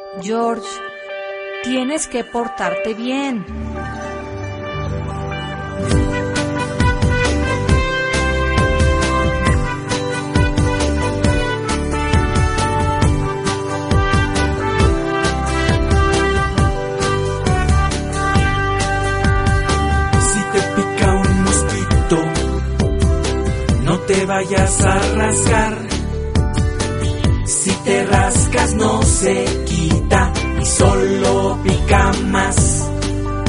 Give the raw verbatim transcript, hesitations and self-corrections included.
George, tienes que portarte bien. Si te pica un mosquito, no te vayas a rascar. Si te rascas no se quita y solo pica más.